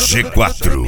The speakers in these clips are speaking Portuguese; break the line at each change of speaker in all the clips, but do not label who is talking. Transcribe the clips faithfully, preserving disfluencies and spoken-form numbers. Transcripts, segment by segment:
G quatro.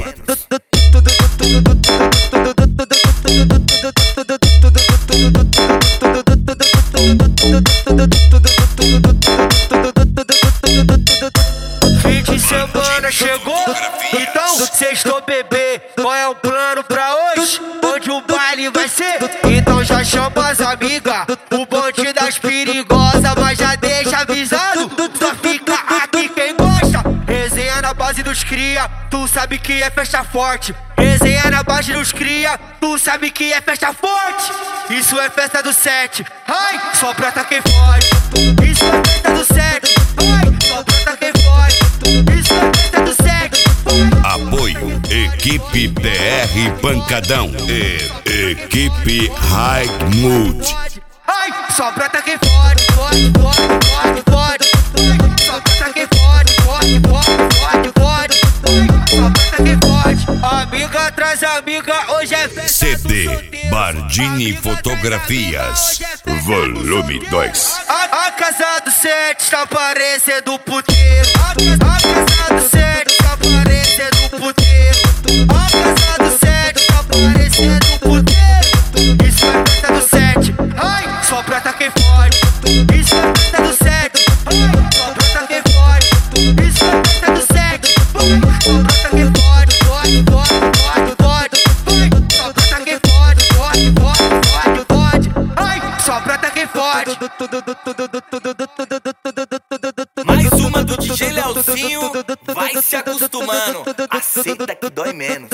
Fim de semana chegou, então sextou, bebê. Qual é o plano pra hoje? Onde o baile vai ser? Então já chama as amigas, o bonde das perigosas, mas já deixa avisado, só fica aqui quem gosta. Resenha na base dos cria, tu sabe que é festa forte. Resenha na base dos cria, tu sabe que é festa forte. Isso é festa do sete, ai, só prata quem fode. Isso é festa do sete, ai, só prata quem fode. Isso é festa do sete.
Apoio Equipe P R Pancadão e Equipe High Mood.
Ai, só prata quem fode, fode, fode, fode, fode. Só prata quem fode, fode, fode, fode, fode. Só prata quem fode. Amiga atrás amiga, hoje é festa.
C D Bardini Fotografias Volume dois.
A, a casa do sete tá parecendo puteiro. A, a casa do sete tá parecendo puteiro. A casa do sete tá parecendo puteiro. Isso é festa do sete, ai, só prata quem fode. Isso é festa do sete, ai, só prata quem fode. Isso é festa do sete, ai, só prata quem fode. Fode, fode, fode, fode. Ai, só prata quem fode. Fode, fode, fode, fode. Ai, só prata quem fode.
Mais uma do D J Leozinho, vai se acostumando, aceita que dói menos.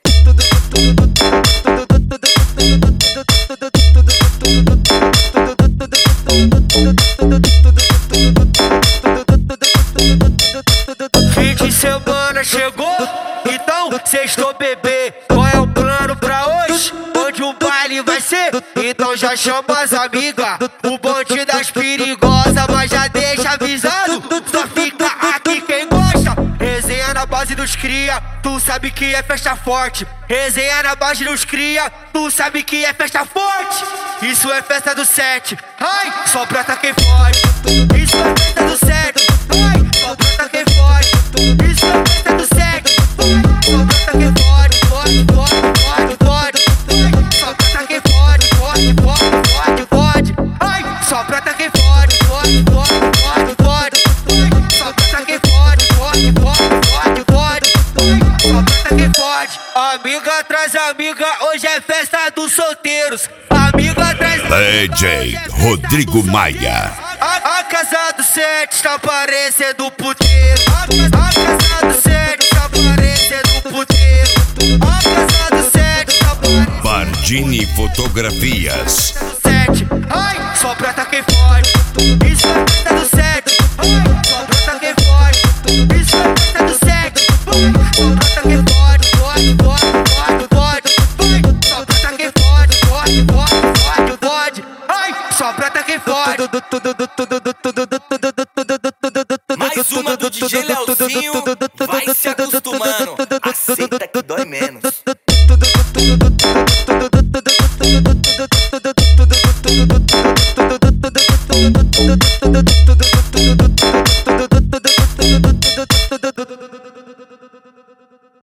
Fim de semana chegou, então sextou, bebê. Qual é o plano pra hoje? Onde o baile vai ser? Então já chama as amigas, o bonde das perigosas, mas já deixa avisado, só fica aqui quem gosta. Resenha na base dos cria, tu sabe que é festa forte. Resenha na base dos cria, tu sabe que é festa forte. Isso é festa do sete, ai, só prata quem fode. Isso é festa do sete, ai, só prata quem fode. Isso é festa do sete, ai, só prata quem fode. Fode, fode, fode, fode. Só prata quem fode. Fode, fode, fode, fode. Ai, só prata quem fode. Fode, fode, fode, fode. Ai, só prata quem fode. Fode, fode, fode, fode. Ai, só prata quem fode. Amiga atrás amiga, hoje é festa dos solteiros. Amiga atrás
D J Rodrigo Maia.
A, a casa do sete tá parecendo puteiro. A, a casa do sete tá parecendo puteiro. A casa do sete tá parecendo
Bardini Fotografias.
sete, ai, só prata quem fode. Isso é festa do sete, ai, só prata quem fode. Isso é festa do sete, ai, só prata quem fode. Fode, fode, fode, fode. Só prata quem fode. Fode, fode, fode, fode. Ai, só prata quem fode.